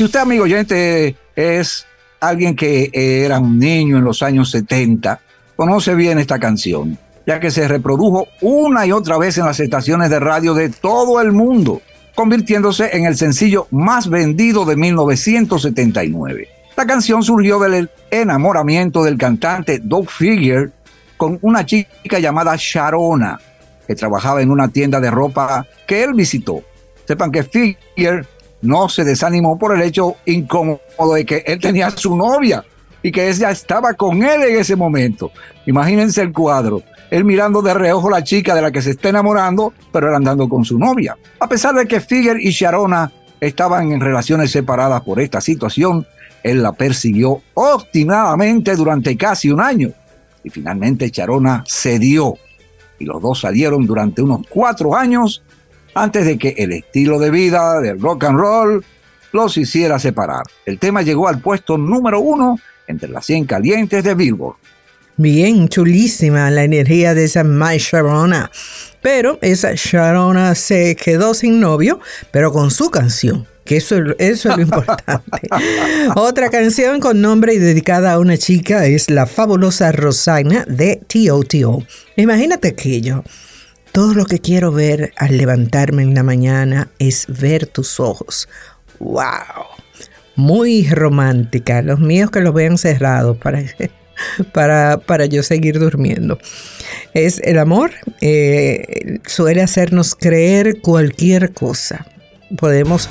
Si usted, amigo oyente, es alguien que era un niño en los años 70, conoce bien esta canción, ya que se reprodujo una y otra vez en las estaciones de radio de todo el mundo, convirtiéndose en el sencillo más vendido de 1979. La canción surgió del enamoramiento del cantante Doug Figger con una chica llamada Sharona, que trabajaba en una tienda de ropa que él visitó. Sepan que Figger no se desanimó por el hecho incómodo de que él tenía a su novia y que ella estaba con él en ese momento. Imagínense el cuadro. Él mirando de reojo a la chica de la que se está enamorando, pero él andando con su novia. A pesar de que Figger y Sharona estaban en relaciones separadas por esta situación, él la persiguió obstinadamente durante casi un año. Y finalmente Sharona cedió. Y los dos salieron durante unos 4 años antes de que el estilo de vida del rock and roll los hiciera separar. El tema llegó al puesto número 1 entre las 100 calientes de Billboard. Bien, chulísima la energía de esa My Sharona. Pero esa Sharona se quedó sin novio, pero con su canción, que eso es lo importante. Otra canción con nombre y dedicada a una chica es La Fabulosa Rosanna de T.O.T.O. Imagínate aquello. Todo lo que quiero ver al levantarme en la mañana es ver tus ojos. ¡Wow! Muy romántica. Los míos que los vean cerrados para yo seguir durmiendo. Es el amor. Suele hacernos creer cualquier cosa. Podemos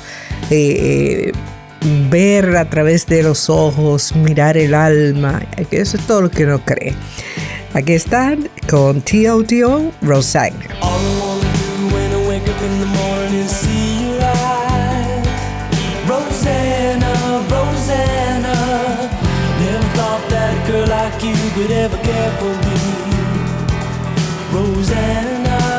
ver a través de los ojos, mirar el alma. Eso es todo lo que uno cree. Aquí están con T.O.T.O. Rosanna. All I wanna do when I wake up in the morning is see your eyes. Rosanna, Rosanna. Never thought that a girl like you could ever care for me. Rosanna.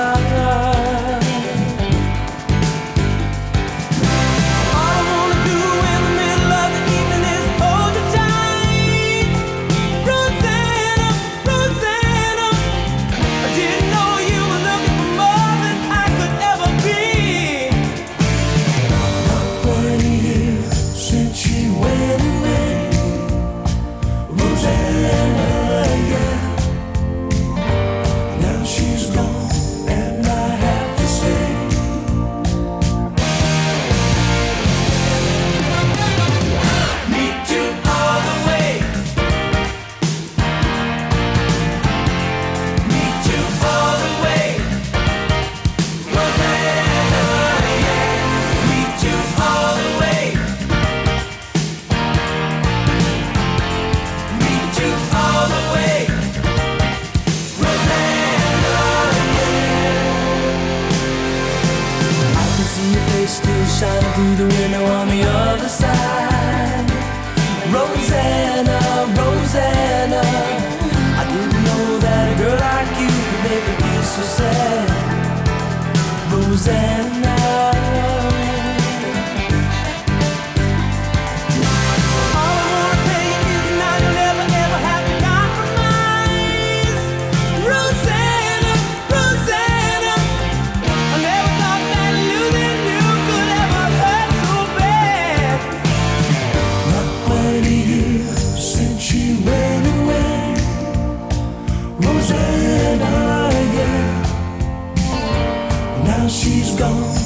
Through the window on the other side. Rosanna, Rosanna. I didn't know that a girl like you could make me feel so sad. Rosanna. She's gone.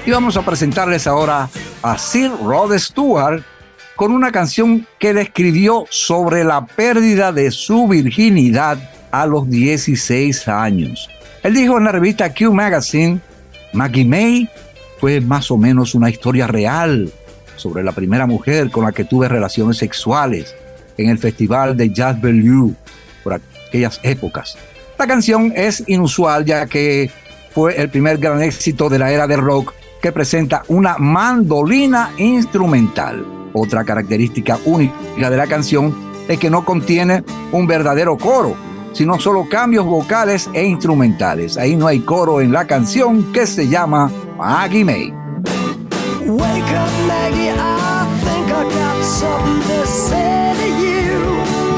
Y vamos a presentarles ahora a Sir Rod Stewart con una canción que él escribió sobre la pérdida de su virginidad a los 16 años. Él dijo en la revista Q Magazine: Maggie May fue más o menos una historia real sobre la primera mujer con la que tuve relaciones sexuales en el festival de Jazz Bellevue por aquellas épocas. La canción es inusual ya que fue el primer gran éxito de la era del rock que presenta una mandolina instrumental. Otra característica única de la canción es que no contiene un verdadero coro, sino solo cambios vocales e instrumentales. Ahí no hay coro en la canción, que se llama Maggie May. Wake up, Maggie, I think I got something to say to you.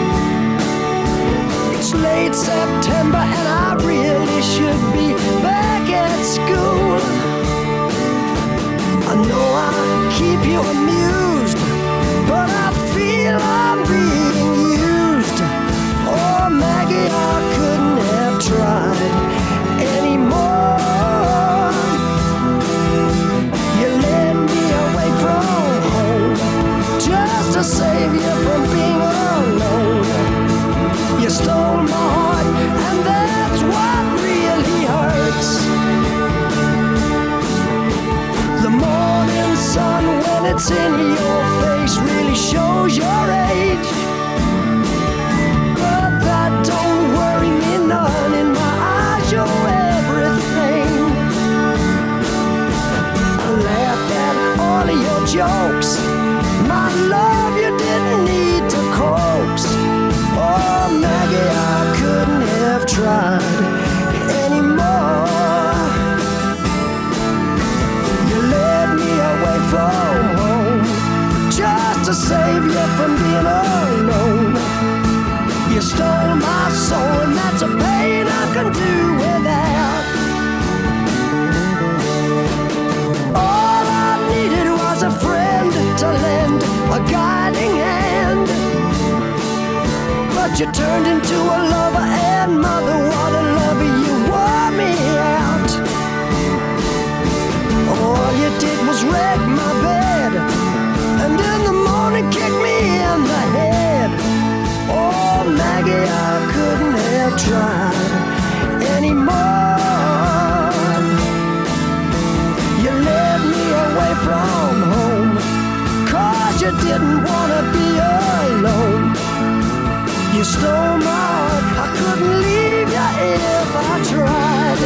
It's late September and I really should be back at school. I know I keep you amused, but I feel I'm being used. Oh, Maggie, I couldn't have tried anymore. You led me away from home just to save you from being alone. You stole my heart, and that's what really hurts. The morning sun, when it's in your face, really shows your age. But that don't worry me none. In my eyes, you're everything. I laughed at all of your jokes. My love, you didn't need to coax. Oh, Maggie, I couldn't have tried anymore. You led me away from home just to save you from being alone. You stole my soul, and that's a pain I can do without. All I needed was a friend to lend a guiding hand. But you turned into a lover, and mother, what a lover, you wore me out. All you did was wreck my bed, and in the morning kick me in the head. Oh, Maggie, I couldn't have tried anymore. You led me away from home, 'cause you didn't want to be alone. You stole my heart, I couldn't leave you if I tried.